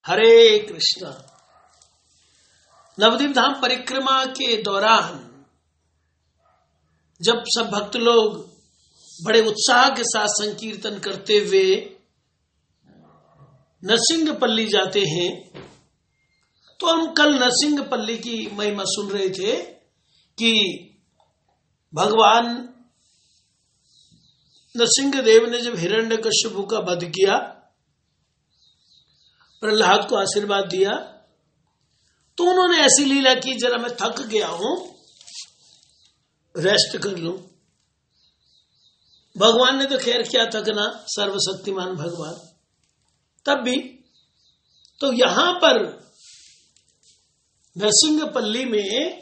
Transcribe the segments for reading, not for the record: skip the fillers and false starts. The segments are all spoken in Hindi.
हरे कृष्णा। नवद्वीप धाम परिक्रमा के दौरान जब सब भक्त लोग बड़े उत्साह के साथ संकीर्तन करते हुए नरसिंहपल्ली जाते हैं, तो हम कल नरसिंहपल्ली की महिमा सुन रहे थे कि भगवान नरसिंहदेव ने जब हिरण्यकश्यप का वध किया, प्रहलाद को आशीर्वाद दिया, तो उन्होंने ऐसी लीला की, जरा मैं थक गया हूं, रेस्ट कर लूं। भगवान ने तो खैर क्या थकना, सर्वशक्तिमान भगवान। तब भी तो यहां पर नरसिंहपल्ली में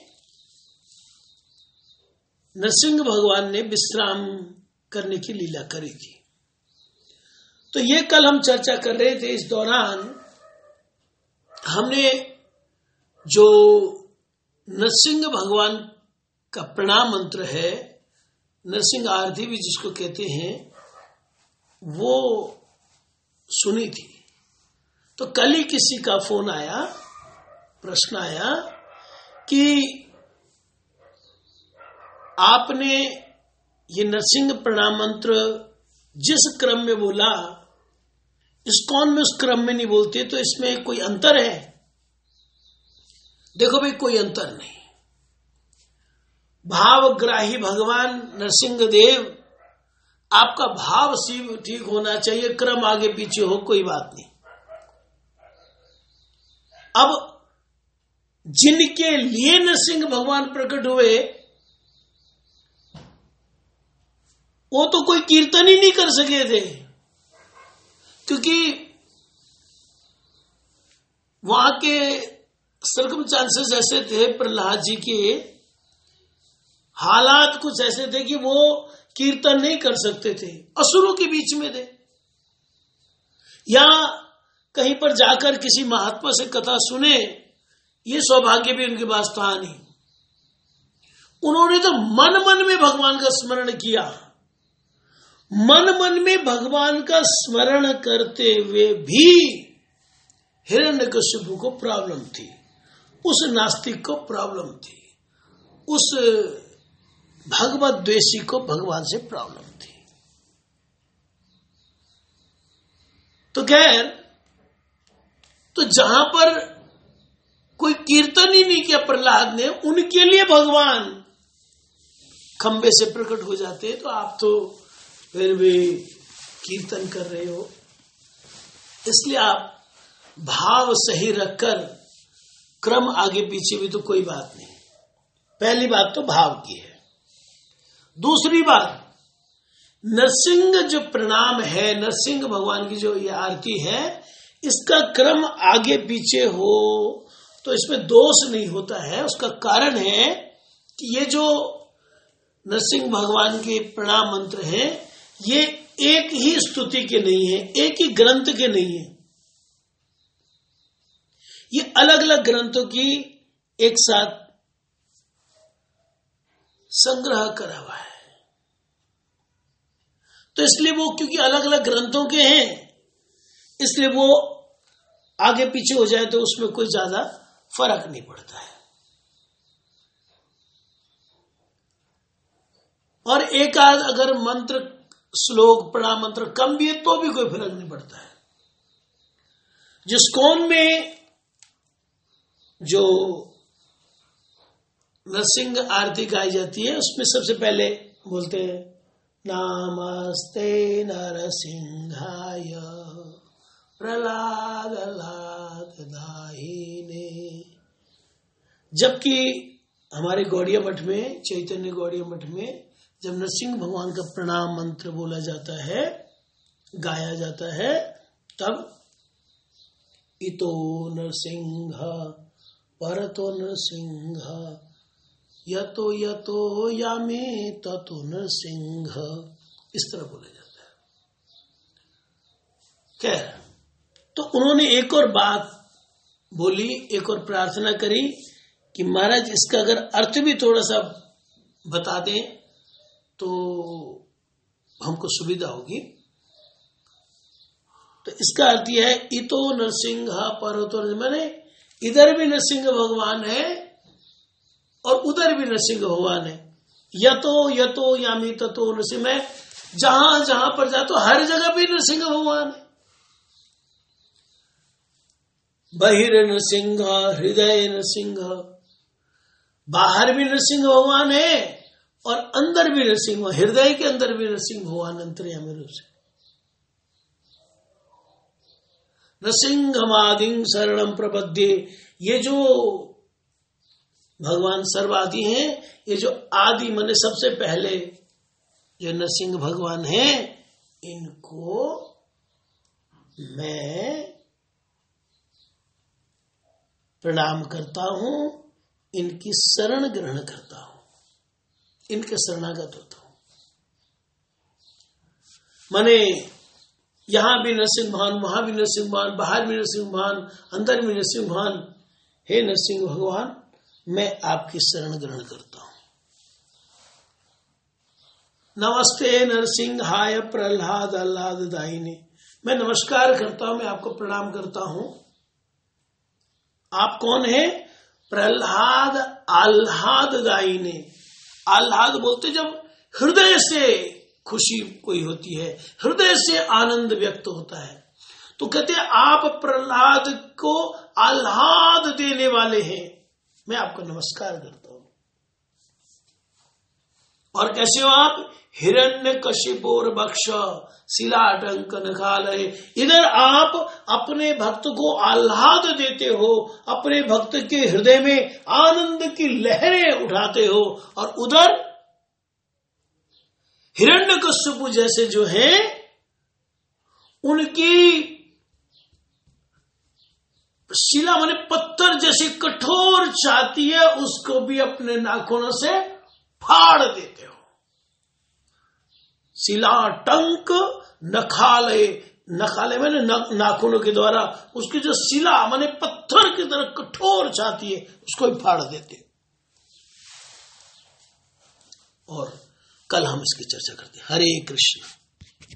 नरसिंह भगवान ने विश्राम करने की लीला करी थी। तो ये कल हम चर्चा कर रहे थे। इस दौरान हमने जो नरसिंह भगवान का प्रणाम मंत्र है, नरसिंह आरती भी जिसको कहते हैं, वो सुनी थी। तो कल ही किसी का फोन आया, प्रश्न आया कि आपने ये नरसिंह प्रणाम मंत्र जिस क्रम में बोला, इस्कॉन में उस क्रम में नहीं बोलते, तो इसमें कोई अंतर है? देखो भाई, कोई अंतर नहीं। भावग्राही भगवान नरसिंहदेव, आपका भाव शिव ठीक होना चाहिए, क्रम आगे पीछे हो कोई बात नहीं। अब जिनके लिए नरसिंह भगवान प्रकट हुए, वो तो कोई कीर्तन ही नहीं कर सके थे, क्योंकि वहां के सर्कमस्टांसेस ऐसे थे, प्रहलाद जी के हालात कुछ ऐसे थे कि वो कीर्तन नहीं कर सकते थे, असुरों के बीच में थे, या कहीं पर जाकर किसी महात्मा से कथा सुने, ये सौभाग्य भी उनके पास था नहीं। उन्होंने तो मन मन में भगवान का स्मरण किया। मन मन में भगवान का स्मरण करते हुए भी हिरण्यकश्यप को प्रॉब्लम थी, उस नास्तिक को प्रॉब्लम थी, उस भगवत द्वेषी को भगवान से प्रॉब्लम थी। तो खैर, तो जहां पर कोई कीर्तन ही नहीं किया प्रहलाद ने, उनके लिए भगवान खंबे से प्रकट हो जाते, तो आप तो फिर भी कीर्तन कर रहे हो। इसलिए आप भाव सही रखकर क्रम आगे पीछे भी तो कोई बात नहीं। पहली बात तो भाव की है। दूसरी बात, नरसिंह जो प्रणाम है, नरसिंह भगवान की जो ये आरती है, इसका क्रम आगे पीछे हो तो इसमें दोष नहीं होता है। उसका कारण है कि ये जो नरसिंह भगवान के प्रणाम मंत्र हैं, ये एक ही स्तुति के नहीं है, एक ही ग्रंथ के नहीं है, ये अलग अलग ग्रंथों की एक साथ संग्रह करा हुआ है। तो इसलिए वो, क्योंकि अलग अलग ग्रंथों के हैं, इसलिए वो आगे पीछे हो जाए तो उसमें कोई ज्यादा फर्क नहीं पड़ता है। और एक आध अगर मंत्र, श्लोक, प्रणाम मंत्र कम भी है तो भी कोई फर्क नहीं पड़ता है। जिस कौन में जो नरसिंह आरती गाई जाती है, उसमें सबसे पहले बोलते हैं नमस्ते नरसिंहाय प्रहलाद दाहिने। जबकि हमारे गौड़िया मठ में, चैतन्य गौड़िया मठ में, जब नरसिंह भगवान का प्रणाम मंत्र बोला जाता है, गाया जाता है, तब इतो नरसिंह परतो नरसिंह यतो यतो यामे ततो नरसिंह, इस तरह बोला जाता है। खैर, तो उन्होंने एक और बात बोली, एक और प्रार्थना करी कि महाराज इसका अगर अर्थ भी थोड़ा सा बता दें तो हमको सुविधा होगी। तो इसका अर्थ यह है इतो नरसिंह परतो, मैंने इधर भी नरसिंह भगवान है और उधर भी नरसिंह भगवान है। यतो यतो यामी ततो नरसिंह, मैं जहां जहां पर जाता हूं हर जगह भी नरसिंह भगवान है। बहिर नरसिंह हृदय नरसिंह, बाहर भी नरसिंह भगवान है और अंदर भी नरसिंह, हृदय के अंदर भी नरसिंह भगवान अंतर्यामी रूप से। नरसिंहमादि शरणम प्रपद्ये, ये जो भगवान सर्वादि हैं, ये जो आदि माने सबसे पहले जो नरसिंह भगवान हैं, इनको मैं प्रणाम करता हूं, इनकी शरण ग्रहण करता हूं, इनके शरणागत होता हूं। माने यहां भी नरसिंह भगवान, वहां भी नरसिंह भगवान, बाहर भी नरसिंह भगवान, अंदर भी नरसिंह भगवान। हे नरसिंह भगवान, मैं आपकी शरण ग्रहण करता हूं। नमस्ते नरसिंहाय प्रहलाद आह्लाद दायिने, मैं नमस्कार करता हूं, मैं आपको प्रणाम करता हूं। आप कौन है? प्रहलाद आह्लाद दायिने। आह्लाद बोलते जब हृदय से खुशी कोई होती है, हृदय से आनंद व्यक्त होता है, तो कहते हैं आप प्रहलाद को आह्लाद देने वाले हैं, मैं आपको नमस्कार करता हूं। और कैसे हो आप? हिरण्य कशिपोर बक्ष शिलाटंक नखालय, इधर आप अपने भक्त को आह्लाद देते हो, अपने भक्त के हृदय में आनंद की लहरें उठाते हो, और उधर हिरण्यकश्यप जैसे जो हैं, उनकी शिला माने पत्थर जैसी कठोर छाती है, उसको भी अपने नाखूनों से फाड़ देते हो। शिलाटंक नखालय, नखालय मैंने नाखूनों के द्वारा उसकी जो शिला माने पत्थर की तरह कठोर छाती है, उसको भी फाड़ देते। और कल हम इसकी चर्चा करते हैं। हरे कृष्ण।